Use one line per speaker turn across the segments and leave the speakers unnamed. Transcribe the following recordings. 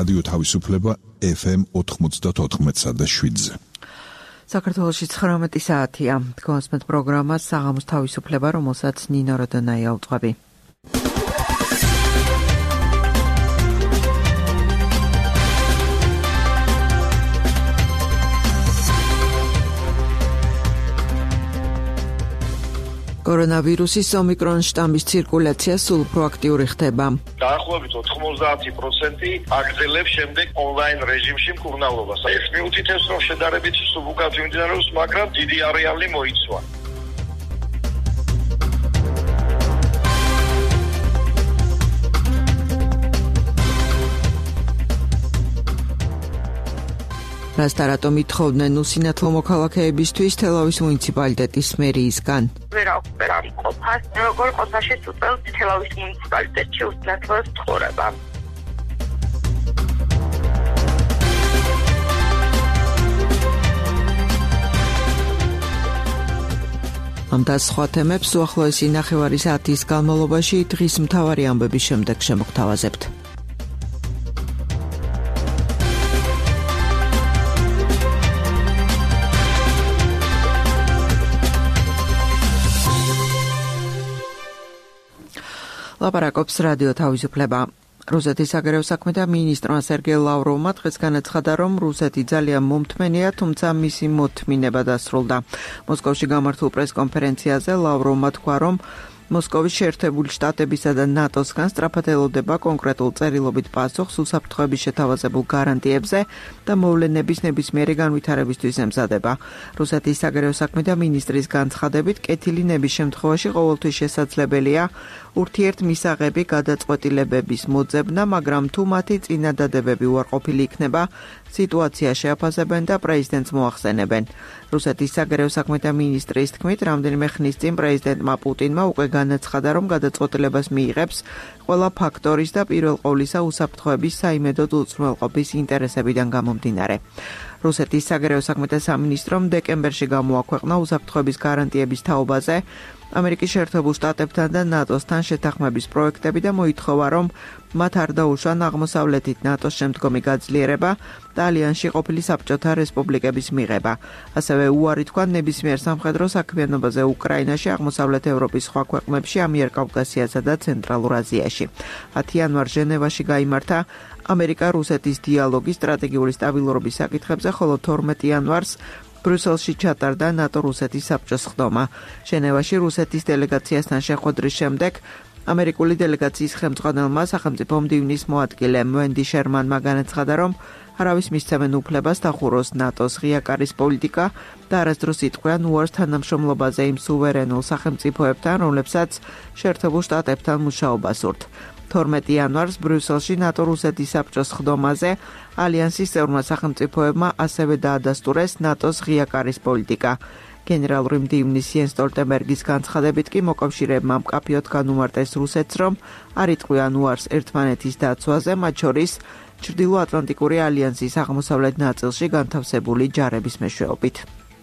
რადიო თავისუფლება FM 94.7-ზე.
საქართველოში 19 საათია. გონსმეთ პროგრამა საღამოს თავისუფლება, რომელსაც ნინო როდონაია უძღვები. კორონავირუსის ომიკრონ შტამის ცირკულაცია სულ უფრო აქტიური ხდება.
დაახლოებით 90% აგრძელებს შემდეგ ონლაინ რეჟიმში მკურნალობას. ეს მიუთითებს, რომ შედარებით სულ უკეთ მიმდინარეობს, მაგრამ დიდი არეალი მოიცვა.
რასტარატომ ითხოვდნენ უსინათლო მოქალაქეებისთვის თელავის მუნიციპალიტეტის მერიისგან.
ვერ აქვს ყოფას, როგორ ყოფაში უწევს თელავის მუნიციპალიტეტში უსინათლოს ცხოვრება. ამ და სხვა თემებს უახლოესი ნახევარი საათის განმავლობაში დღის მთავარი ამბების შემდეგ შემოგთავაზებთ. ლაპარაკობს რადიო თავისუფლება. რუსეთის საგარეო საქმეთა მინისტრმა სერგეი ლავროვმა დღეს განაცხადა, რომ რუსეთი ძალიან მომთმენია, თუმცა მისი მოთმინება დასრულდა. მოსკოვში გამართულ პრესკონფერენციაზე ლავროვმა თქვა, რომ მოსკოვის შეერთებული შტატებისა და ნატოსგან სწრაფად ელოდება კონკრეტულ წერილობით პასუხს უსაფრთხოების შეთავაზებულ გარანტიებზე და მოვლენების ნებისმიერი განვითარებისთვის ემზადება. რუსეთის საგარეო საქმეთა მინისტრის განცხადებით, კეთილი ნების შემთხვევაში ყოველთვის შესაძლებელია ურთიერთმისაღები გადაწყვეტილებების მოძებნა, მაგრამ თუ მათი წინადადებები უარყოფილი იქნება, სიტუაცია შეაფასებენ და პრეზიდენტს მოახსენებენ. რუსეთის საგარეო საქმეთა მინისტრის თქმით, რამდენიმე ხნის წინ პრეზიდენტმა პუტინმა უკვე განაცხადა, რომ გადაწყვეტილებას მიიღებს ყველა ფაქტორის და პირველ ყოვლისა უსაფრთხოების საიმედოდ უზრუნველყოფის ინტერესებიდან გამომდინარე. რუსეთის საგარეო საქმეთა სამინისტრომ დეკემბერში გამოაქვეყნა უსაფრთხოების გარანტიების თაობაზე ამერიკის შეერთებულ შტატებთან და ნატოსთან შეთანხმების პროექტები და მოითხოვა, რომ მათ არ დაუშვან აღმოსავლეთით ნატოს შემდგომი გაძლიერება და ალიანსში ყოფილი საბჭოთა რესპუბლიკების მიღება. ასევე უარი თქვა ნებისმიერ სამხედრო საქმიანობაზე უკრაინაში, აღმოსავლეთ ევროპის სხვა ქვეყნებში, ამიერკავკასიასა და ცენტრალურ აზიაში. 10 იანვარს ჟენევაში გაიმართა ამერიკა-რუსეთის დიალოგი სტრატეგიული სტაბილურობის საკითხებზე, ხოლო 12 იანვარს ბრიუსელში ჩატარდა ნატო-რუსეთის საბჭოს ხდომა. ჟენევაში რუსეთის დელეგაციასთან შეხვედრის შემდეგ ამერიკული დელეგაციის ხელმძღვანელმა სახელმწიფო მდივნის მოადგილემ ვენდი შერმანმა განაცხადა, რომ არავის მისცემენ უფლებას დახუროს ნატოს ღია კარის პოლიტიკა და არასდროს იტყვიან უარს თანამშრომლობაზე იმ სუვერენულ სახელმწიფოებთან, რომლებსაც შეერთებულ შტატებთან მუშაობა სურთ. 12 იანვარს ბრიუსელში ნატო-რუსეთის საბჭოს ხდომაზე ალიანსის წევრმა სახელმწიფოებმა ასევე დაადასტურეს ნატოს ღია კარის პოლიტიკა. გენერალური მდივნის იენს სტოლტენბერგის განცხადებით კი მოკავშირეებმა მკაფიოდ განუმარტეს რუსეთს, რომ არ იტყვიან უარს ერთმანეთის დაცვაზე, მათ შორის ჩრდილოატლანტიკური ალიანსის აღმოსავლეთ ნაწილში განთავსებული ჯარების მეშვეობით.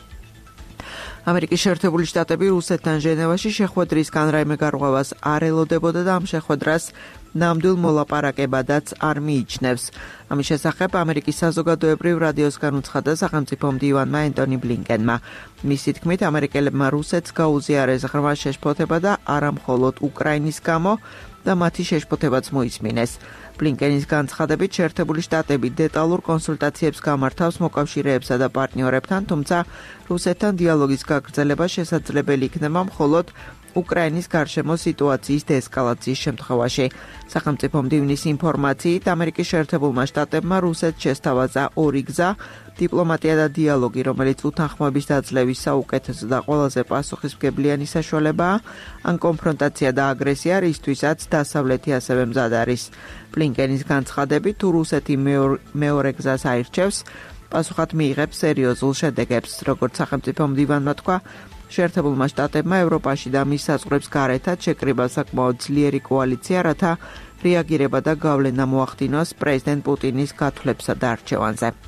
ამერიკის შეერთებული შტატები რუსეთთან ჟენევაში შეხვედრისგან რაიმე გარღვევას არ ელოდებოდა და ამ შეხვედრას ნამდვილ მოლაპარაკებადაც არ მიიჩნევს. ამის შესახებ ამერიკის საზოგადოებრივ რადიოს განუცხადა სახელმწიფო მდივანმა ენტონი ბლინკენმა. მისი თქმით, ამერიკელებმა რუსეთს გაუზიარეს ღრმა შეშფოთება და არა მხოლოდ უკრაინის გამო და მათი შეშფოთებაც მოისმინეს. ბლინკენის განცხადებით, შეერთებული შტატები დეტალურ კონსულტაციებს გამართავს მოკავშირეებსა და პარტნიორებთან, თუმცა რუსეთთან დიალოგის გაგრძელება შესაძლებელი იქნება მხოლოდ უკრაინის გარშემო სიტუაციის დეესკალაციის შემთხვევაში. სახელმწიფო მდივნის ინფორმაციით, ამერიკის შეერთებულმა შტატებმა რუსეთს შესთავაზა ორი გზა: დიპლომატია და დიალოგი, რომელიც უთანხმოების დაძლევის საუკეთესო და ყველაზე პასუხისმგებლიანი საშუალებაა, ან კონფრონტაცია და აგრესია, რისთვისაც დასავლეთი ასევე მზად არის. ბლინკენის განცხადებით, თუ რუსეთი მეორე გზას აირჩევს, პასუხად მიიღებს სერიოზულ შედეგებს. როგორც სახელმწიფო მდივანმა თქვა, შეერთებულმა შტატებმა ევროპაში და მის საზღვრებს გარეთაც შეკრიბა საკმაოდ ძლიერი კოალიცია, რათა რეაგირება და გავლენა მოახდინოს პრეზიდენტ პუტინის გათვლებსა და არჩევანზე.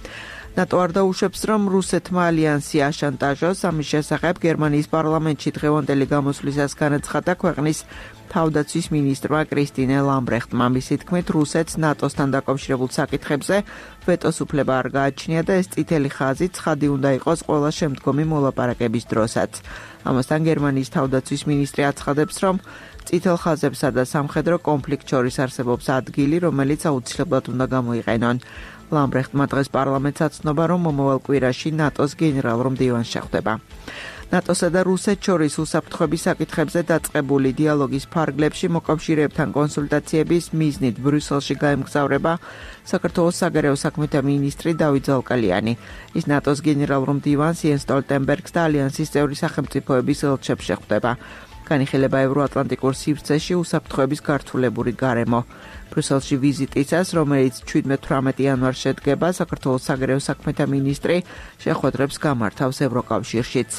ნატო არ დაუშვებს, რომ რუსეთმა ალიანსი აშანტაჟოს. ამის შესახებ გერმანიის პარლამენტში დღევანდელი გამოსვლისას განაცხადა ქვეყნის თავდაცვის მინისტრმა კრისტინე ლამბრეხტმა. მისი თქმით, რუსეთს ნატოსთან დაკავშირებულ საკითხებზე ვეტოს უფლება არ გააჩნია და ეს წითელი ხაზი ცხადი უნდა იყოს ყველა შემდგომი მოლაპარაკების დროსაც. ამასთან გერმანიის თავდაცვის მინისტრი აცხადებს, რომ წითელ ხაზებსა და სამხედრო კონფლიქტ შორის არსებობს ადგილი, რომელიც აუცილებლად უნდა გამოიყენონ. ლამბრეხტმა დღეს პარლამენტს აცნობა, რომ მომავალ კვირაში ნატოს გენერალურ მდივანს შეხვდება. ნატოსა და რუსეთს შორის უსაფრთხოების საკითხებზე დაწყებული დიალოგის ფარგლებში მოკავშირეებთან კონსულტაციების მიზნით ბრიუსელში გაემგზავრება საქართველოს საგარეო საქმეთა მინისტრი დავით ზალკალიანი. ის ნატოს გენერალურ მდივანს იენს სტოლტენბერგს და ალიანსის წევრი სახელმწიფოების ელჩებს შეხვდება. განიხილება ევროატლანტიკურ სივრცეში უსაფრთხოების გართულებური გარემო. ბრიუსელში ვიზიტისას, რომელიც 17-18 იანვარს შედგება, საქართველოს საგარეო საქმეთა მინისტრი შეხვედრებს გამართავს ევროკავშირშიც.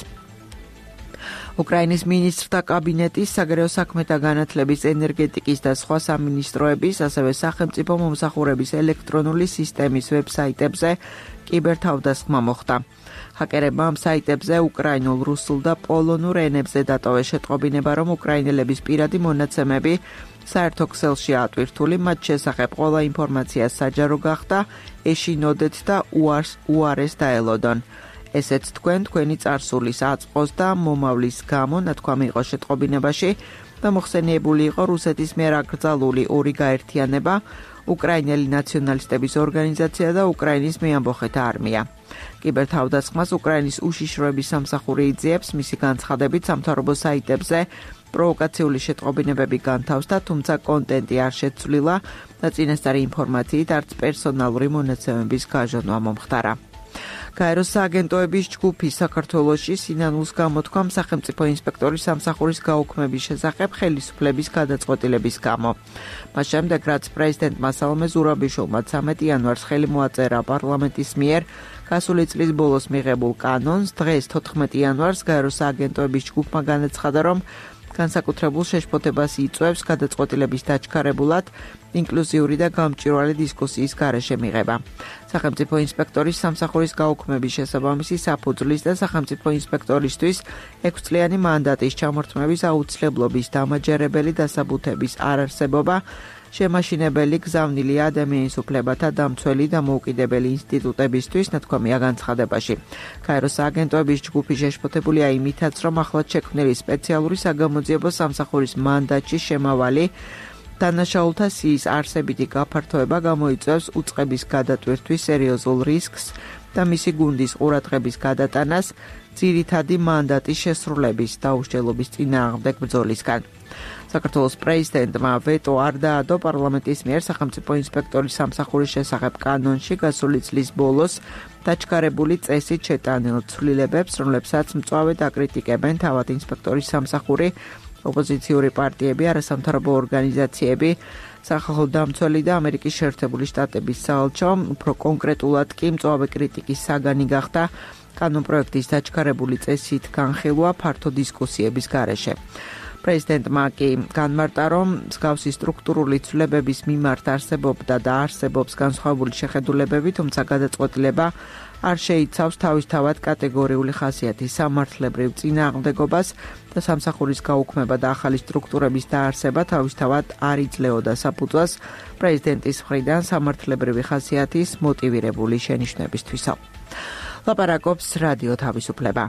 უკრაინის მინისტრთა კაბინეტის საგარეო საქმეთა განათლების, ენერგეტიკის და სხვა სამინისტროების, ასევე სახელმწიფო მომსახურების ელექტრონული სისტემის ვებსაიტებზე კიბერთავდასხმა მოხდა. ჰაკერებმა ამ საიტებზე უკრაინულ, რუსულ და პოლონურ ენებზე დატოვეს შეტყობინება, რომ უკრაინელების პირადი მონაცემები საერთო ქსელში ატვირთული, მათ შესახებ ყველა ინფორმაცია საჯარო გახდა, ეშინოდეთ და უარეს დაელოდონ. ესეც თქვენი წარსულის აწყოს და მომავლის გამო ნათქვამი იყო შეტყობინებაში და მოხსენიებული იყო რუსეთის მიერ აკრძალული ორი გაერთიანება, უკრაინელი ნაციონალისტების ორგანიზაცია და უკრაინის მეამბოხეთა არმია. კიბერთავდასხმას უკრაინის უშიშროების სამსახური იძიებს, მისი განცხადებით სამთავრობო საიტებზე პროვოკაციული შეტყობინებები განთავსდა, თუმცა კონტენტი არ შეცვლილა და წინასწარი ინფორმაციით არც პერსონალური მონაცემების გაჟონვა მომხდარა. გაეროს სააგენტოების ჯგუფი საქართველოში სინანულს გამოთქვამ სახელმწიფო ინსპექტორის სამსახურის გაუქმების შესახებ ხელისუფლების გადაწყვეტილების გამო. მას შემდეგ, რაც პრეზიდენტმა სალომე ზურაბიშვილმა 13 იანვარს ხელი მოაწერა პარლამენტის მიერ გასული წლის ბოლოს მიღებულ კანონს, დღეს 14 იანვარს გაეროს სააგენტოების ჯგუფმა განაცხადა, რომ განსაკუთრებულ შეშფოთებას იწვევს გადაწყვეტილების დაჩქარებულად ინკლუზიური და გამჭვირვალე დისკუსიის გარეშე მიღება. სახელმწიფო ინსპექტორის სამსახურის გაუქმების შესაბამისი საფუძვლის და სახელმწიფო ინსპექტორისთვის 6 წლიანი მანდატის ჩამორთმების აუცილებლობის დამაჯერებელი დასაბუთების არარსებობა, შემაშინებელი გზავნილი ადამიანის უფლებათა დამცველი და მოუკიდებელი ინსტიტუტებისთვის ნათქვამია განცხადებაში. გაეროს სააგენტოების ჯგუფი შეშფოთებულია იმითაც, რომ ახლად შექმნილი სპეციალური საგამოძიებო სამსახურის მანდატში შემავალი დანაშაულთა სიის არსებითი გაფართოება გამოიწვევს უწყების გადატვირთვის სერიოზულ რისკს და მისი გუნდის ყურადღების გადატანას ძირითადი მანდატის შესრულების დაუშლელობის წინააღმდეგ ბრძოლისგან. საქართველოს პრეზიდენტმა ვეტო არ დაადო პარლამენტის მიერ სახელმწიფო ინსპექტორის სამსახურის შესახებ კანონში გასული წლის ბოლოს დაჩქარებული წესით შეტანილ ცვლილებებს, რომლებსაც მწვავედ აკრიტიკებენ თავად ინსპექტორის სამსახური, ოპოზიციური პარტიები, არასამთავრობო ორგანიზაციები, სახალხო დამცველი და ამერიკის შეერთებული შტატების საელჩო, უფრო კონკრეტულად კი მწვავე კრიტიკის საგანი გახდა კანონპროექტის დაჩქარებული წესით განხილვა ფართო დისკუსიების გარეშე. პრეზიდენტმა კი განმარტა, რომ მსგავსი სტრუქტურული ცვლილებების მიმართ არსებობდა და არსებობს განსხვავებული შეხედულებები, თუმცა გადაწყვეტილება არ შეიცავს თავისთავად კატეგორიული ხასიათის სამართლებრივ წინააღმდეგობას და სამსახურის გაუქმება და ახალი სტრუქტურების დაარსება თავისთავად არ იძლეოდა საფუძველს პრეზიდენტის მხრიდან სამართლებრივი ხასიათის მოტივირებული შენიშვნებისთვისო. ლაპარაკობს რადიო თავისუფლება.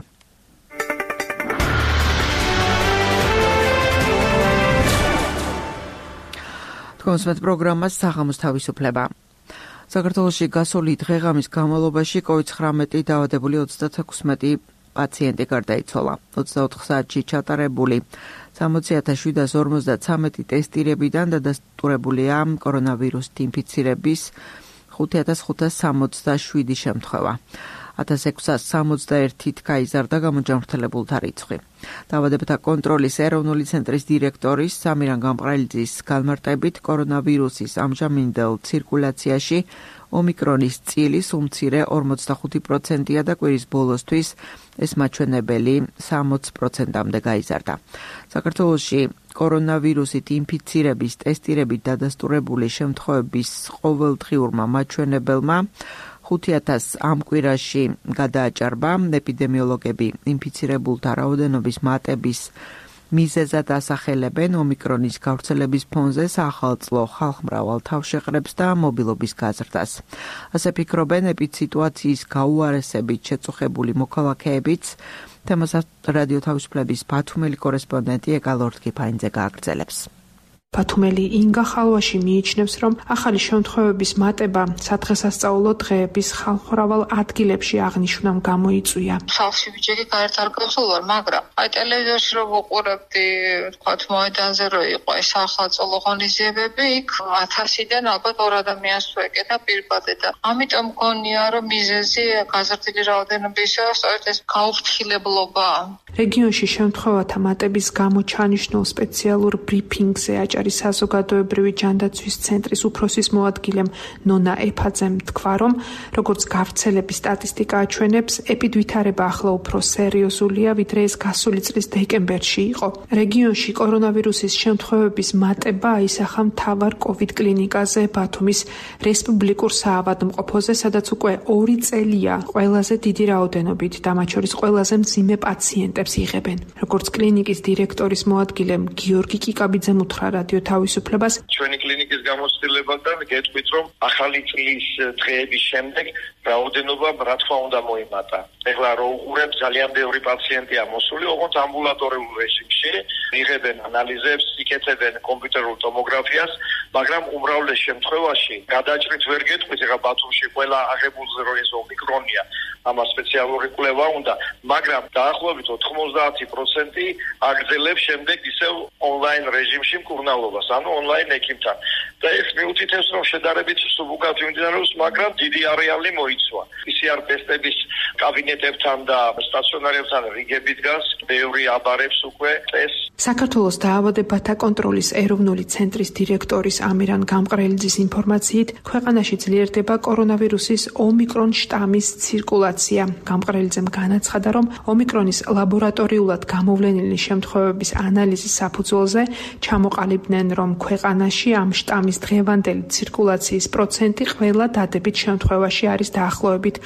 კონსმეთ პროგრამას საღამოს თავისუფლება. საქართველოში გასული დღეღამის განმავლობაში COVID-19 დაავადებული 36 პაციენტი გარდაიცვალა. 24 საათში ჩატარებული 60,753 ტესტირებიდან დადასტურებულია კორონავირუსით ინფიცირების 5567 შემთხვევა. 1661-ით გაიზარდა გამოჯანმრთელებულთა რიცხვი. დაავადებათა კონტროლის ეროვნული ცენტრის დირექტორის სამირან გამყრელიძის განმარტებით, კორონავირუსის ამჟამინდელ ცირკულაციაში ომიკრონის წილი უმცირე 45%-ია და კვირის ბოლოსთვის ეს მაჩვენებელი 60%-მდე გაიზარდა. საქართველოში კორონავირუსით ინფიცირების ტესტირებით დადასტურებული შემთხვევების ყოველდღიურმა მაჩვენებელმა 5,000 ამ კვირაში გადააჭარბა. ეპიდემიოლოგები ინფიცირებულთა რაოდენობის მატების მიზეზად ასახელებენ ომიკრონის გავრცელების ფონზე საახალწლო ხალხმრავალ თავშეყრებს და მობილობის გაზრდას. ასე ფიქრობენ ეპიდსიტუაციის გაუარესებით შეწუხებული მოქალაქეებიც. თემას რადიო თავისუფლების ბათუმელი კორესპონდენტი ეკალორთკიფაინძე გააგრძელებს.
ბათუმელი ინგა ხალვაში მიიჩნევს, რომ ახალი შემთხვევების მატება სადღესასწაულო დღეების ხალხმრავალ ადგილებში აღნიშვნამ გამოიწვია.
სახლში ბიჭები გაერთარგმნებს ვარ, მაგრამ აი ტელევიზორში რომ ვუყურებდი, თქვათ მოედანზე რომ იყო ეს ახალწლო ღონისძიებები, იქ 1000-დან ალბათ 2 ადამიანს თუ ეკეთა პირბადე და ამიტომ მგონია, რომ მიზეზი გაზრდილი რაოდენობისა სწორედ ეს გაუფრთხილებლობაა.
რეგიონში შემთხვევათა მატების გამო ჩანიშნულ სპეციალურ ბრიფინგზე აჭარის საზოგადოებრივი ჯანდაცვის ცენტრის უფროსის მოადგილემ ნონა ეფაძემ თქვა, რომ როგორც გავრცელების სტატისტიკა აჩვენებს, ეპიდვითარება ახლა უფრო სერიოზულია, ვიდრე ეს გასული წლის დეკემბერში იყო. რეგიონში კორონავირუსის შემთხვევების მატება აისახა მთავარ კოვიდ კლინიკაზე ბათუმის რესპუბლიკურ საავადმყოფოზე, სადაც უკვე 2 წელია ყველაზე დიდი რაოდენობით და მათ შორის ყველაზე მძიმე პაციენტებს იღებენ. როგორც კლინიკის დირექტორის მოადგილემ გიორგი კიკაბიძემ უთხრა რადიო თავისუფლებას,
ჩვენი კლინიკის გამოცდილებიდან გეტყვით, რომ ახალი წლის დღეების შემდეგ რაოდენობა რა თქმა უნდა მოიმატა. ეხლა რო უყურებ, ძალიან ბევრი პაციენტია მოსული, ოღონდ ამბულატორიულ რეჟიმში, იღებენ ანალიზებს, იკეთებენ კომპიუტერულ ტომოგრაფიას, მაგრამ უმრავლეს შემთხვევაში გადაჭრით ვერ გეტყვით, ეხლა ბათუმში ყველა აღებულზე რო ეს ომიკრონია, ამას სპეციალური კვლევა უნდა, მაგრამ დაახლოებით 90% აგრძელებს შემდეგ ისევ ონლაინ რეჟიმში მკურნალობას, ანუ ონლაინ ექიმთან. და ეს მიუთითებს, რომ შედარებით სუბუქად მიმდინარეობს, მაგრამ დიდი არეალი მოიცვა. PCR ტესტების კაბინეტებთან და სტაციონარებთან რიგები დგას, ბევრი აბარებს უკვე ეს.
საქართველოს დაავადებათა კონტროლის ეროვნული ცენტრის დირექტორის ამირან გამყრელიძის ინფორმაციით, ქვეყანაში ძლიერდება კორონავირუსის ომიკრონ შტამის ცირკულაცია. გამყრელიძემ განაცხადა, რომ ომიკრონის ლაბორატორიულად გამოვლენილი შემთხვევების ანალიზის საფუძველზე ჩამოყალიბდნენ, რომ ქვეყანაში ამ შტამის დღევანდელი ცირკულაციის პროცენტი ყველა დადებით შემთხვევაში არის დაახლოებით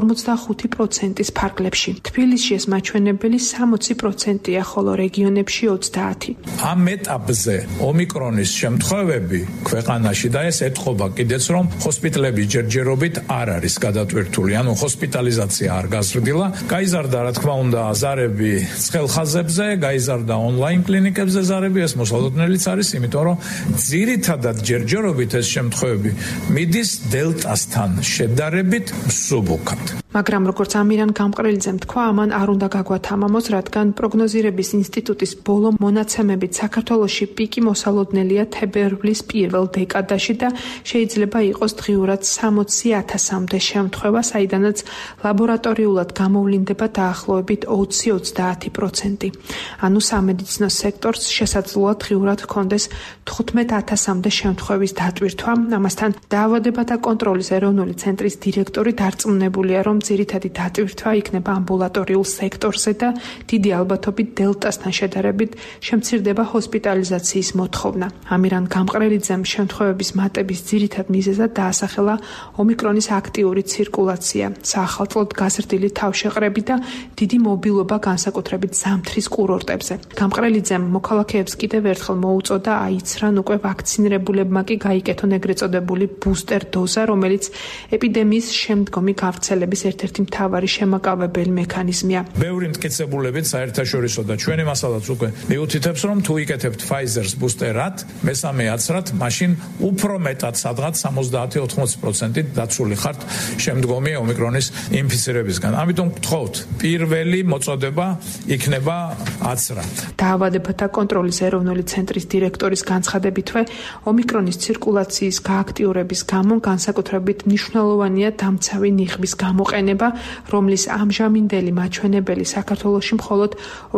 45%-ის ფარგლებში. თბილისში ეს მაჩვენებელი 60%-ია, ხოლო რეგიონებში 30%.
ამ ეტაპზე ომიკრონის შემთხვევები ქვეყანაში და ეს ეთყობა კიდეც, რომ ჰოსპიტალების ჯერჯერობით არ არის გადატვირთული, ანუ ჰოსპიტალიზაცია არ გაზრდილა. გაიზარდა, რა თქმა უნდა, ზარები ცხელ ხაზებზე, გაიზარდა ონლაინ კლინიკებზე ზარები, ეს მოსალოდნელიც არის, იმიტომ რომ ძირითადად ჯერჯერობით ეს შემთხვევები მიდის დელტასთან შედარებით მსუბუქად.
მაგრამ როგორც ამირან გამყრელიძემ თქვა, ამან არ უნდა გაგვათამამოს, რადგან პროგნოზირების ინსტიტუტის ბოლო მონაცემებით საქართველოში პიკი მოსალოდნელია თებერვლის პირველ დეკადაში და შეიძლება იყოს დღიურად 60,000-მდე შემთხვევა, საიდანაც ლაბორატორიულად გამოვლინდება დაახლოებით 20-30%. ანუ სამედიცინო სექტორს შესაძლოა დღიურად ჰქონდეს 15,000-მდე შემთხვევის დატვირთვა. ამასთან დაავადებათა კონტროლის ეროვნული ცენტრის დირექტორი დარწმუნებულია, რომ ძირითადი დატვირთვა იქნება ამბულატორიულ სექტორზე და დიდი ალბათობით დელტასთან შედარებით შემცირდება ჰოსპიტალიზაციის მოთხოვნა. ამირან გამყრელიძემ შემთხვევების მატების ძირითად მიზეზად დაასახელა ომიკრონის აქტიური ცირკულაცია, საახალწლოდ გაზრდილი თავშეყრები და დიდი მობილობა განსაკუთრებით ზამთრის კურორტებზე. გამყრელიძემ მოქალაქეებს კიდევ ერთხელ მოუწოდა აიცრან უკვე ვაქცინირებულებმა კი გაიკეთონ ეგრეთ წოდებული ბუსტერ დოზა, რომელიც ეპიდემიის შემდგომი გავრცელების ერთ-ერთი მთავარი შემაკავებელი მექანიზმია.
ბევრი მტკიცებულებით საერთაშორისო და ჩვენი მასალაც უკვე მიუთითებს, რომ თუ იკეთებთ Pfizer-ს ბუსტერად, მესამე აცრად, მაშინ უფრო მეტად სადღაც 70-80%-ით დაცული ხართ შემდგომი ომიკრონის ინფიცირებისგან. ამიტომ გთხოვთ, პირველი მოწოდება იქნება აცრა.
დაავადებათა კონტროლის ეროვნული ცენტრის დირექტორის განცხადებითვე, ომიკრონის ცირკულაციის გააქტიურების გამო განსაკუთრებით მნიშვნელოვანია დამცავი ნიღბის გამოყენება, რომლის ამჟამინდელი მაჩვენებელი საქართველოში მხოლოდ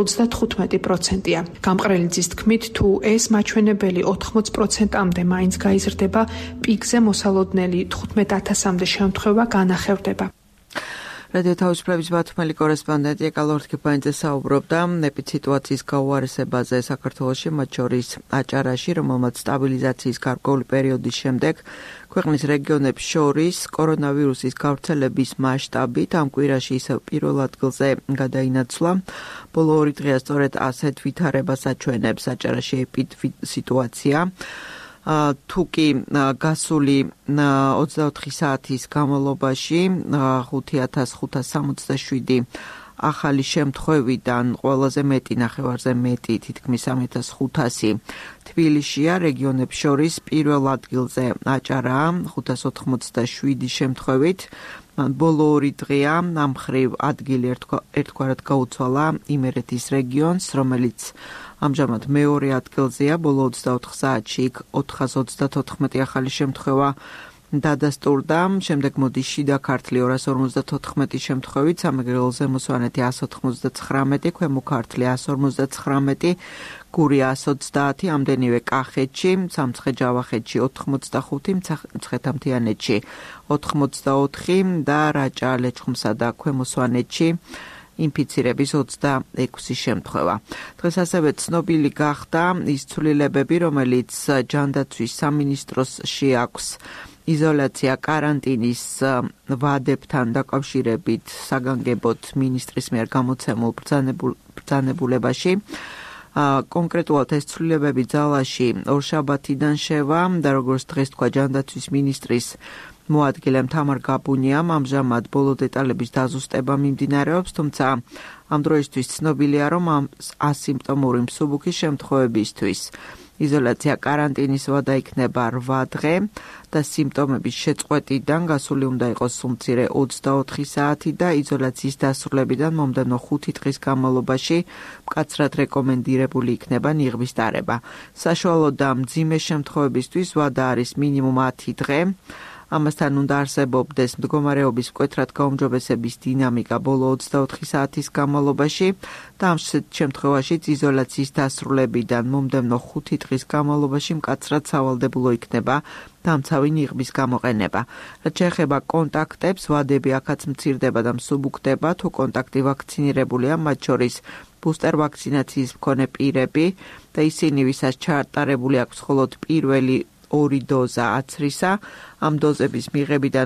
35%-ია. გამყრელიძის თქმით, თუ ეს მაჩვენებელი 80%-მდე მაინც გაიზრდება, პიკზე მოსალოდნელი 15,000-მდე შემთხვევა განახევდება.
რადიო თავისუფლების ბათუმელი კორესპონდენტი ეკალორთ კიპანიძე საუბრობდა ეპიდემიის გაუარესებაზე საქართველოში, მათ შორის აჭარაში, რომელმაც სტაბილიზაციის გარკვეული პერიოდის შემდეგ ქვეყნის რეგიონებს შორის კორონავირუსის გავრცელების მასშტაბით ამ კვირაში ისევ პირველ ადგილზე გადაინაცვლა. ბოლო 2 დღეა სწორედ ასეთ ვითარებას აჩვენებს აჭარაში სიტუაცია. თუკი გასული 24 საათის განმავლობაში 5567 ახალი შემთხვევიდან ყველაზე მეტი ნახევარზე მეტი თითქმის 3500 თბილისშია, რეგიონებს შორის პირველ ადგილზე აჭარაა 587 შემთხვევით. ბოლო 2 დღეა ამ მხრივ ადგილი ერთგვარად გაუცვალა იმერეთის რეგიონს, რომელიც ამჟამად მეორე ადგილზეა. ბოლო 24 საათში 434 ახალი შემთხვევა დადასტურდა. შემდეგ მოდის შიდა ქართლი 254 შემთხვევით, სამეგრელო ზემო სვანეთი 199, ქვემო ქართლი 159, გურია 130, ამდენივე კახეთში, სამცხე-ჯავახეთში 85, მცხეთა-მთიანეთში 84 და რაჭა, ლეჩხუმსა და ქვემო სვანეთში ინფიცირების 26 შემთხვევა. დღეს ასევე ცნობილი გახდა ის ცვლილებები, რომელიც ჯანდაცვის სამინისტროს შეაქვს იზოლაცია კარანტინის ვადებთან დაკავშირებით საგანგებოდ მინისტრის მიერ გამოცემულ ბრძანებულებაში. კონკრეტულად ეს ცვლილებები ძალაში ორშაბათიდან შევა და როგორც დღეს თქვა ჯანდაცვის მინისტრის მოადგილემ თამარ გაბუნიამ, ამჟამად ბოლო დეტალების დაზუსტება მიმდინარეობს, თუმცა ამ დროისთვის ცნობილია, რომ ასიმპტომური მსუბუქი შემთხვევებისთვის იზოლაცია კარანტინის ვადა იქნება 8 დღე და სიმპტომების შეწყვეტიდან გასული უნდა იყოს სულ-მცირე 24 საათი და იზოლაციის დასრულებიდან მომდევნო 5 დღის განმავლობაში მკაცრად რეკომენდირებული იქნება ნიღბის ტარება. საშუალო და მძიმე შემთხვევებისთვის ვადა არის მინიმუმ 10 დღე. ამასთან უნდა არსებობდეს მდგომარეობის მკვეთრად გაუმჯობესების დინამიკა ბოლო 24 საათის განმავლობაში და ამ შემთხვევაშიც იზოლაციის დასრულებიდან მომდევნო 5 დღის განმავლობაში მკაცრად სავალდებულო იქნება დამცავი ნიღბის გამოყენება. რაც შეეხება კონტაქტებს, ვადები აქაც მცირდება და მსუბუქდება, თუ კონტაქტი ვაქცინირებულია, მათ შორის ბუსტერ ვაქცინაციის მქონე პირები და ისინი, ვისაც ჩაატარებული აქვს მხოლოდ პირველი 2 დოზა აცრისა, ამ დოზების მიღებიდან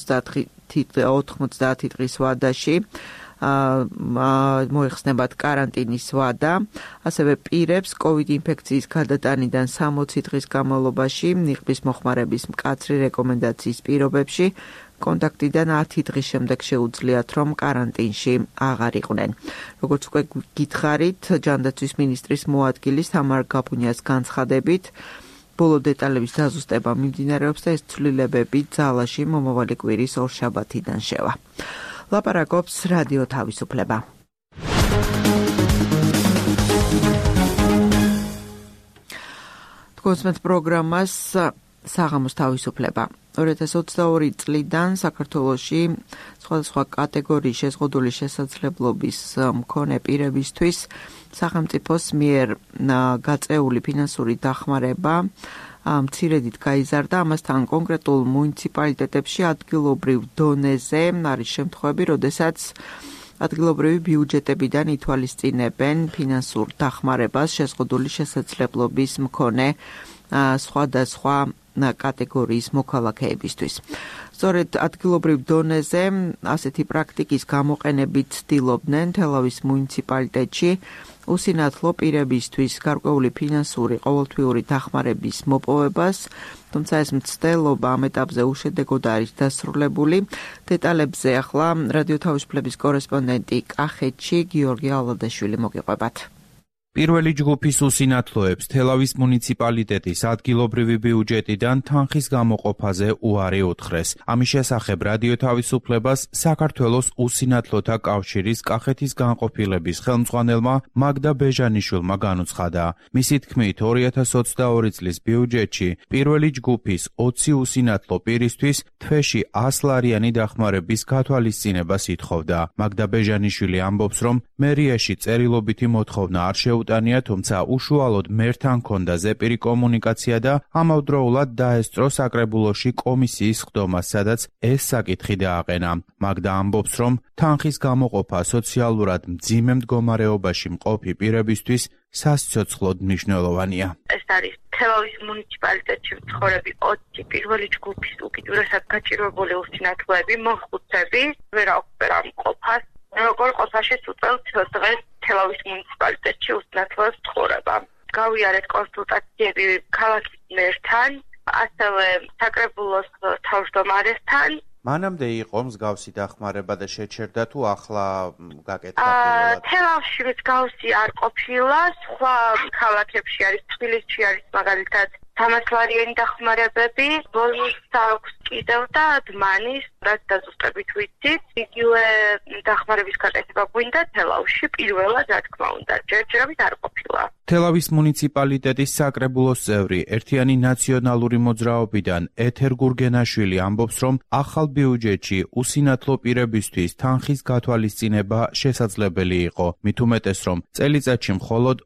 90 დღის ვადაში მოიხსნებათ კარანტინის ვადა. ასევე პირებს COVID ინფექციის გადატანიდან 60 დღის განმავლობაში ნიღბის მოხმარების მკაცრი რეკომენდაციის პირობებში კონტაქტიდან 10 დღის შემდეგ შეუძლიათ, რომ კარანტინში აღარ იყვნენ. როგორც უკვე გითხარით, ჯანდაცვის მინისტრის მოადგილის თამარ გაბუნიას განცხადებით, ბოლო დეტალების დაზუსტება მიმდინარეობს და ეს ცვლილებები ძალაში მომავალი კვირის ორშაბათიდან შევა. ლაპარაკობს რადიო თავისუფლება. თქვენს პროგრამას საღამოს თავისუფლება. 2022 წლიდან საქართველოში სხვადასხვა კატეგორიის შეზღუდული შესაძლებლობის მქონე პირებისთვის სახელმწიფოს მიერ გაწეული ფინანსური დახმარება მცირედით გაიზარდა. ამასთან კონკრეტულ მუნიციპალიტეტებში ადგილობრივ დონეზე არის შემთხვევები, როდესაც ადგილობრივი ბიუჯეტებიდან ითვალისწინებენ ფინანსურ დახმარებას შეზღუდული შესაძლებლობის მქონე სხვადასხვა კატეგორიის მოქალაქეებისთვის. სწორედ ადგილობრივ დონეზე ასეთი პრაქტიკის გამოყენებით ცდილობდნენ თელავის მუნიციპალიტეტში უსინათლო პირებისთვის გარკვეული ფინანსური ყოველთვიური დახმარების მოპოვებას, თუმცა ეს მცდელობა ამ ეტაპზე უშედეგოდ არის დასრულებული. დეტალებზე ახლა რადიო თავისუფლების კორესპონდენტი კახეთში გიორგი ალადაშვილი მოგიყვებათ.
პირველი ჯგუფის უსინათლოებს თელავის მუნიციპალიტეტის ადგილობრივი ბიუჯეტიდან თანხის გამოყოფაზე უარი უთხრეს. ამის შესახებ რადიო თავისუფლებას საქართველოს უსინათლოთა კავშირის კახეთის განყოფილების ხელმძღვანელმა მაგდა ბეჟანიშვილმა განუცხადა. მისი თქმით, 2022 წლის ბიუჯეტში პირველი ჯგუფის 20 უსინათლო პირისთვის თვეში 100 ლარიანი დახმარების გათვალისწინებას ითხოვდა. მაგდა ბეჟანიშვილი ამბობს, რომ მერიაში წერილობითი მოთხოვნა არ შეუძლია შეუტანია, თუმცა უშუალოდ მერთან ჰქონდა ზეპირი კომუნიკაცია და ამავდროულად დაესწრო საკრებულოში კომისიის ხდომა, სადაც ეს საკითხი დააყენა. მაგდა ამბობს, რომ თანხის გამოყოფა სოციალურად მძიმე მდგომარეობაში მყოფი პირებისთვის სასიცოცხლოდ მნიშვნელოვანია.
ეს არის თელავის მუნიციპალიტეტში მცხოვრები 20 პირველი ჯგუფის უკიდურესად გაჭირვებული უსინათლოები, მოხუცები, ვერაუხდარ ამ ყოფას. როგორ ყოფაში უწევთ დღეს თელავის მუნიციპალიტეტში უსინათლოებს ცხოვრება. გავიარეთ კონსულტაციები ქალაქის მერთან, ასევე საკრებულოს თავმჯდომარესთან.
მანამდე იყო მსგავსი დახმარება და შეჩერდა თუ ახლა გაკეთდა პირველად?
თელავში მსგავსი არ ყოფილა, სხვა ქალაქებში არის, თბილისში არის მაგალითად 300 ლარიანი დახმარებები, ბოლნისს აქვს კიდევ და დმანის, რაც დაზუსტებით ვიცით, იგივე დახმარების გაკეთება გვინდა თელავში პირველად, რა თქმა უნდა, ჯერჯერობით არ ყოფილა.
თელავის მუნიციპალიტეტის საკრებულოს წევრი, ერთიანი ნაციონალური მოძრაობიდან ეთერ გურგენაშვილი ამბობს, რომ ახალ ბიუჯეტში უსინათლო პირებისთვის თანხის გათვალისწინება შესაძლებელი იყო. მით უმეტეს, რომ წელიწადში მხოლოდ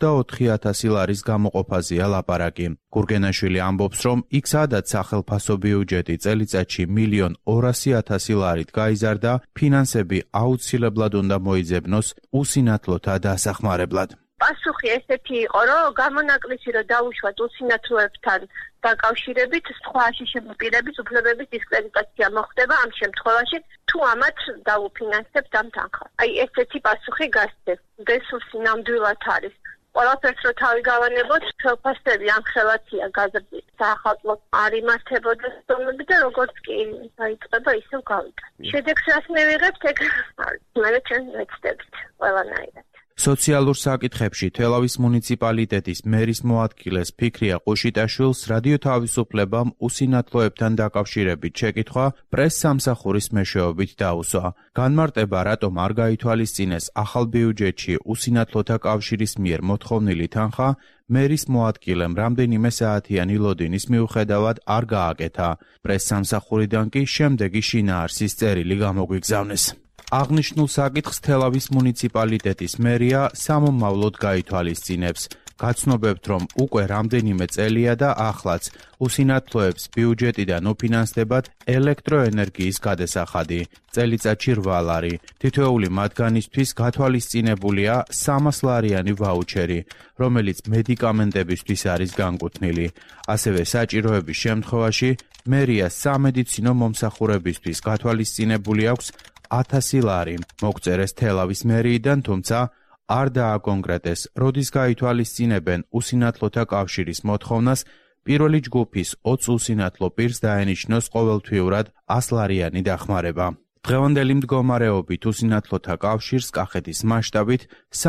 24,000 ლარის გამოყოფაზეა ლაპარაკი. გურგენაშვილი ამბობს, რომ იქ სადაც სახელფასო ბიუჯეტი წელიწადში 1,200,000 ლარით გაიზარდა, ფინანსები აუცილებლად უნდა მოიძებნოს უსინათლოთა დასახმარებლად.
პასუხი ესეთი იყო, რომ გამონაკლისი რომ დაუშვათ უსინათლოებთან დაკავშირებით სხვა შეშემოყირების უფლებების დისკრედიტაცია მოხდება ამ შემთხვევაში, თუ ამათ დაუფინანსებთ ამ თანხას. აი ესეთი პასუხი გასცეს. ეს ნამდვილად არის. ყველაფერს რო თავი გავანებოთ, ხელფასები ამ ხელაცია გაზრდით. საახალწლო არ იმართებოდა სტომები და როგორც კი დაიწყება, ისევ გავიდა. შედეგს რას მივიღებთ, ეგ არის. მე ჩვენ ვეცდებით ყველანაირად.
სოციალურ საკითხებში თელავის მუნიციპალიტეტის მერის მოადგილეს ფიქრია ყუშიტაშვილს რადიო თავისუფლებამ უსინათლოებთან დაკავშირებით შეკითხვა პრეს-სამსახურის მეშვეობით დაუსვა. განმარტება, რატომ არ გაითვალისწინეს ახალ ბიუჯეტში უსინათლოთა კავშირის მიერ მოთხოვნილი თანხა, მერის მოადგილემ რამდენიმე საათიანი ლოდინის მიუხედავად არ გააკეთა. პრეს-სამსახურიდან კი შემდეგი შინაარსის წერილი გამოგვიგზავნეს. აღნიშნულ საკითხს თელავის მუნიციპალიტეტის მერია სამომავლოდ გაითვალისწინებს. გაცნობებთ, რომ უკვე რამდენიმე წელია და ახლაც უსინათლოებს ბიუჯეტიდან უფინანსდებათ ელექტროენერგიის გადასახადი, წელიწადში 8 ლარი. თითოეული მათგანისთვის გათვალისწინებულია 300 ლარიანი ვაუჩერი, რომელიც მედიკამენტებისთვის არის განკუთვნილი. ასევე საჭიროების შემთხვევაში მერია სამედიცინო მომსახურებისთვის გათვალისწინებული აქვს 1000 ლარი. მოგწერეს თელავის მერიიდან, თუმცა არ დააკონკრეტეს, როდის გაითვალისწინებენ უსინათლოთა კავშირის მოთხოვნას პირველი ჯგუფის 20 უსინათლო პირს დაენიშნოს ყოველთვიურად 100 ლარიანი დახმარება. დღევანდელი მდგომარეობით უსინათლოთა კავშირს კახეთის მასშტაბით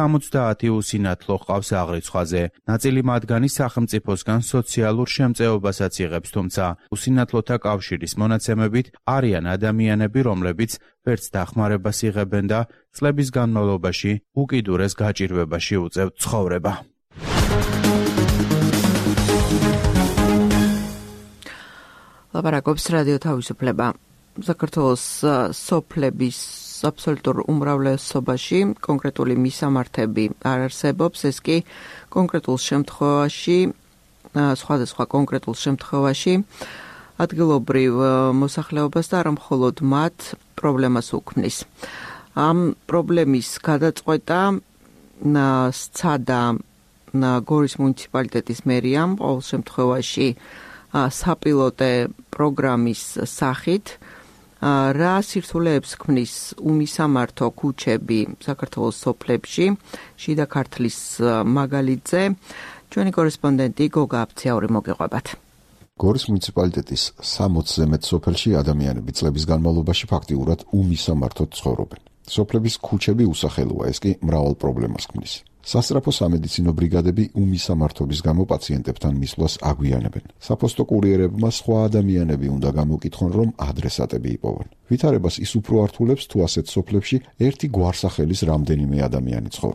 70 უსინათლო ჰყავს აღრიცხვაზე. ნაწილი მათგანი სახელმწიფოსგან სოციალურ შემწეობასაც იღებს, თუმცა უსინათლოთა კავშირის მონაცემებით არიან ადამიანები, რომლებიც ვერც დახმარებას იღებენ და წლების განმავლობაში უკიდურეს გაჭირვებაში უწევთ ცხოვრება.
ლაპარაკობს რადიო თავისუფლება. საქართველოს სოფლების აბსოლუტურ უმრავლესობაში კონკრეტული მისამართები არ არსებობს, ეს კი კონკრეტულ შემთხვევაში, სხვადასხვა კონკრეტულ შემთხვევაში ადგილობრივ მოსახლეობას და არა მხოლოდ მათ პრობლემას უქმნის. ამ პრობლემის გადაწყვეტა სცადა გორის მუნიციპალიტეტის მერიამ ყოველ შემთხვევაში საპილოტე პროგრამის სახით, რა სირთულეებს ქმნის უმისამართო ქუჩები საქართველოს სოფლებში, შიდა ქართლის მაგალითზე, ჩვენი კორესპონდენტი გოგა აფციური მოგეყვებათ.
გორის მუნიციპალიტეტის 60-ზე მეტ სოფელში ადამიანები წლების განმავლობაში ფაქტიურად უმისამართოდ ცხოვრობენ. სოფლების ქუჩები უსახელოა, ეს კი მრავალ პრობლემას ქმნის. სასწრაფო სამედიცინო ბრიგადები უმისამართობის გამო პაციენტებთან მისვლას აგვიანებენ. საფოსტო კურიერებმა სხვა ადამიანები უნდა გამოკითხონ, რომ ადრესატები იპოვონ. ვითარებას ის უფრო ართულებს, თუ ასეთ სოფლებში ერთი გვარსახელის რამდენიმე ადამიანი ცხოვრობს.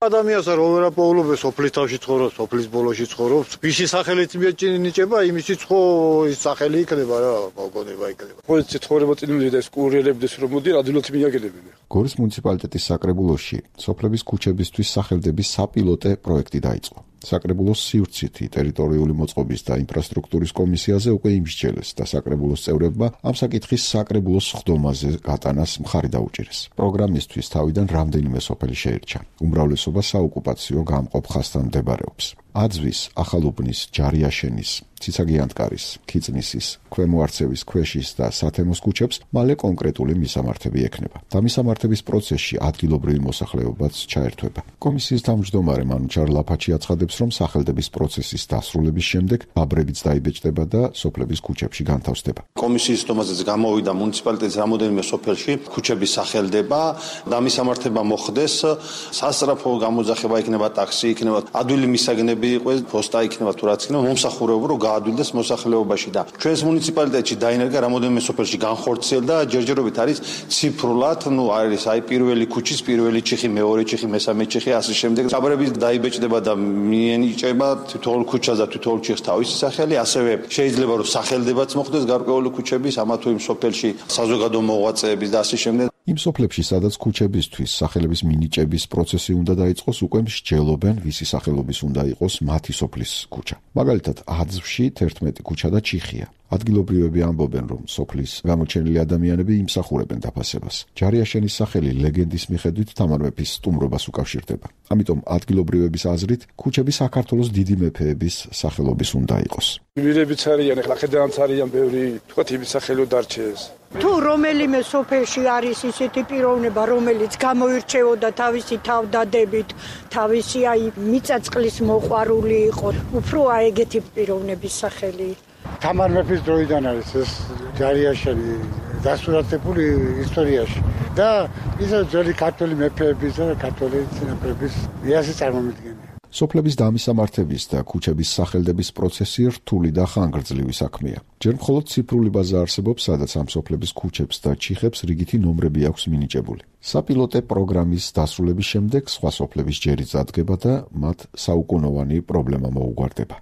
ადამიანს რომ პოულობე სოფლის თავში ცხოვრობს, სოფლის ბოლოში ცხოვრობს, ვისი სახელით მიეჭინიჭება, იმისი ხო ის სახელი იქნება რა, მოგონება იქნება.
პოლიცია ცხოვრება წინ მიდიოდა ეს კურიერებდეს რომ მოდი ადვილად მიაგებდნენ.
გორის მუნიციპალიტეტის საკრებულოში სოფლების ქუჩებისთვის სახელდების საპილოტე პროექტი დაიწყო. საკრებულოს სივრცითი ტერიტორიული მოწყობის და ინფრასტრუქტურის კომისიაზე უკვე იმსჯელეს და საკრებულოს წევრებმა ამ საკითხის საკრებულოს სხდომაზე გატანას მხარი დაუჭირეს. პროგრამისთვის თავიდან რამდენიმე სოფელი შეირჩა. უმრავლესობა საოკუპაციო გამყოფ ხასთან მდებარეობს. აძვის, ახალუბნის, ჯარიაშენის, ციცაგიანტკარის, ქიწნისის, ქვემო არცევის, ქვეშის და სათემოს ქუჩებს მალე კონკრეტული მისამართები ექნება. დამისამართების პროცესში ადგილობრივი მოსახლეობაც ჩაერთვება. კომისიის თავმჯდომარე მანუჩარ ლაფაჩი აცხადებს, რომ სახელდების პროცესის დასრულების შემდეგ ბაბრებიც დაიბეჭდება და სოფლების ქუჩებში განთავსდება.
კომისიის სხდომაზეც გამოვიდა მუნიციპალიტეტის რამოდენიმე სოფელში ქუჩების სახელდება, დამისამართება მოხდეს, სასწრაფო გამოძახება იქნება, ტაქსი იქნება, ადვილი მისაგნები იყოს, პოსტა იქნება თუ რაც იქნება, მომსახურება რომ გაადვილდეს მოსახლეობაში და ჩვენს მუნიციპალიტეტში დაინერგა რამოდენიმე სოფელში განხორციელდა, ჯერჯერობით არის ციფრულად, არის აი პირველი ქუჩის პირველი ჩიხი, მეორე ჩიხი, მესამე ჩიხი, ასე შემდეგ. ბაბრები დაიბეჭდება და მიენიჭება თითოეულ ქუჩას და თითოეულ ჩიხს თავისი სახელი, ასევე შეიძლება რომ სახელდებაც მოხდეს გარკვეული ქუჩების, ამა თუ იმ სოფელში საზოგადო მოღვაწეების და ასე შემდეგ.
იმ სოფლებში, სადაც ქუჩებისთვის სახელების მინიჭების პროცესი უნდა დაიწყოს, უკვე მსჯელობენ, ვისი სახელობის უნდა იყოს მათი სოფლის ქუჩა. მაგალითად, აძვში 11 ქუჩა და ჩიხია. ადგილობრივები ამბობენ, რომ სოფლის გამოჩენილი ადამიანები იმსახურებენ დაფასებას. ჯარიაშენის სახელი ლეგენდის მიხედვით თამარ მეფის სტუმრობას უკავშირდება. ამიტომ ადგილობრივების აზრით, ქუჩები საქართველოს დიდი მეფეების სახელობის უნდა იყოს.
მირებიც არიან, ახლა ხედანაც არიან ბევრი, თქვათ იმის სახელო დარჩეს.
თუ რომელიმე სოფელში არის ისეთი პიროვნება, რომელიც გამოირჩეოდა თავისი თავდადებით, თავისი აი მიწაწყლის მოყვარული იყო, უფრო აი ეგეთი პიროვნების სახელი.
თამარ მეფის დროიდან არის ეს ჯარიაშენი დასურათებული ისტორიაში და ისე ძველი ქართული მეფეების და ქართული წინაპრების იასი წარმომადგენელი.
სოფლების დამისამართების და ქუჩების სახელდების პროცესი რთული და ხანგრძლივი საქმეა. ჯერ მხოლოდ ციფრული ბაზა არსებობს, სადაც ამ სოფლების ქუჩებს და ჩიხებს რიგითი ნომრები აქვს მინიჭებული. საპილოტე პროგრამის დასრულების შემდეგ სხვა სოფლების ჯერიც ადგება და მათ საუკუნოვანი პრობლემა მოუგვარდება.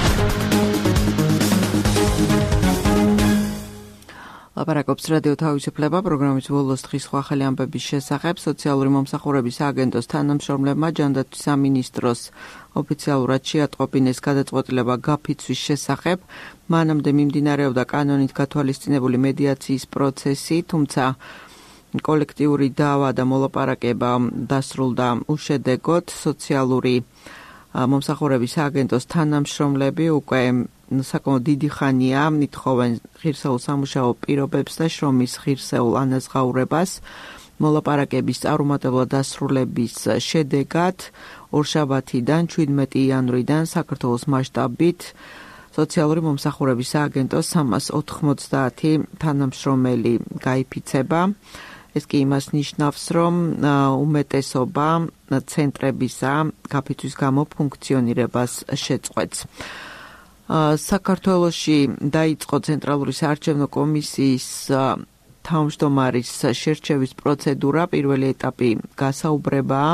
ლაპარაკობს რადიო თავისუფლება პროგრამის ბოლოს დღის სხვა ახალი ამბების შესახებ. სოციალური მომსახურების სააგენტოს თანამშრომლებმა ჯანდაცვის სამინისტროს ოფიციალურად შეატყობინეს გადაწყვეტილება გაფიცვის შესახებ. მანამდე მიმდინარეობდა კანონით გათვალისწინებული მედიაციის პროცესი, თუმცა კოლექტიური დავა და მოლაპარაკება დასრულდა უშედეგოდ. სოციალური მომსახურების სააგენტოს თანამშრომლები უკვე საკმაოდ დიდი ხანია ითხოვენ ღირსეულ სამუშაო პირობებს და შრომის ღირსეულ ანაზღაურებას. მოლაპარაკების წარუმატებლად დასრულების შედეგად ორშაბათიდან 17 იანვრიდან საქართველოს მასშტაბით სოციალური მომსახურების სააგენტოს 390 თანამშრომელი გაიფიცება. ეს კი იმას ნიშნავს, რომ უმეტესობა ცენტრებისა გაფიცვის გამო ფუნქციონირებას შეწყვეტს. საქართველოში დაიწყო ცენტრალური საარჩევნო კომისიის თავმჯდომარის შერჩევის პროცედურა, პირველი ეტაპი გასაუბრებაა.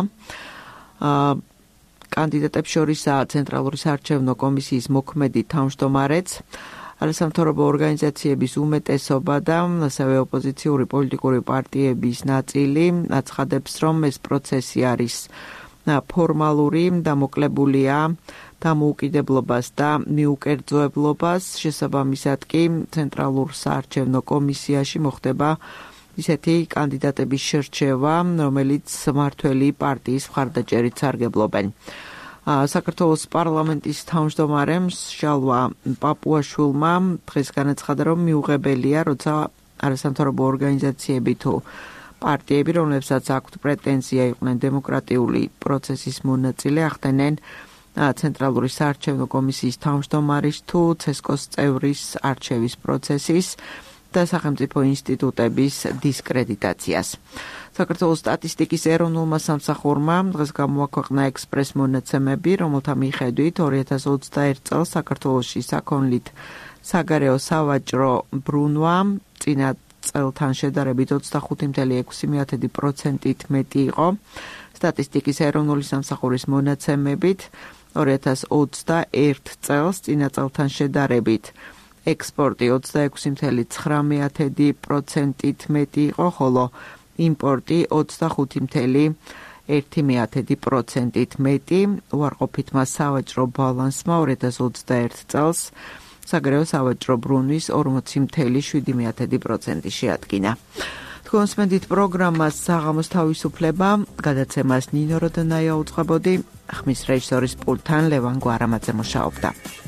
კანდიდატებს შორისაა ცენტრალური საარჩევნო კომისიის მოქმედი თავმჯდომარეც, არასამთავრობო ორგანიზაციების უმეტესობა და ასევე ოპოზიციური პოლიტიკური პარტიების ნაწილი აცხადებს, რომ ეს პროცესი არის ფორმალური, დამოკლებულია დამოუკიდებლობას და მიუკერძოებლობას. შესაბამისად კი ცენტრალურ საარჩევნო კომისიაში მოხდება ისეთი კანდიდატების შერჩევა, რომელიც მმართველი პარტიის მხარდაჭერით სარგებლობენ. საქართველოს პარლამენტის თავმჯდომარემ შალვა პაპუაშვილმა დღეს განაცხადა, რომ მიუღებელია, როცა არასამთავრობო ორგანიზაციები თუ პარტიები, რომლებსაც აქვთ პრეტენზია იყვნენ დემოკრატიული პროცესის მონაწილე, ახდენენ ცენტრალური საარჩევნო კომისიის თავმჯდომარის თუ ცესკოს წევრის არჩევის პროცესის და სახელმწიფო ინსტიტუტების დისკრედიტაციას. საქართველოს სტატისტიკის ეროვნულმა სამსახურმა დღეს გამოაქვეყნა ექსპრეს მონაცემები, რომელთა მიხედვით 2021 წელს საქართველოში საქონლით საგარეო სავაჭრო ბრუნვა წინა წელთან შედარებით 25.6%-ით მეტი იყო. სტატისტიკის ეროვნული სამსახურის მონაცემებით 2021 წელს წინა წელთან შედარებით ექსპორტი 26.9%-ით მეტი იყო, ხოლო იმპორტი 25.1%-ით მეტი. უარყოფითმა სავაჭრო ბალანსმა 2021 წელს საგარეო სავაჭრო ბრუნვის 40.7% შეადგინა. თქვენს მედით პროგრამას საღამოს თავისუფლება, გადაცემას ნინო როდონაია უწყებოდი, ხმის რეჟისორის პულტთან ლევან გვარამაძე მუშაობდა.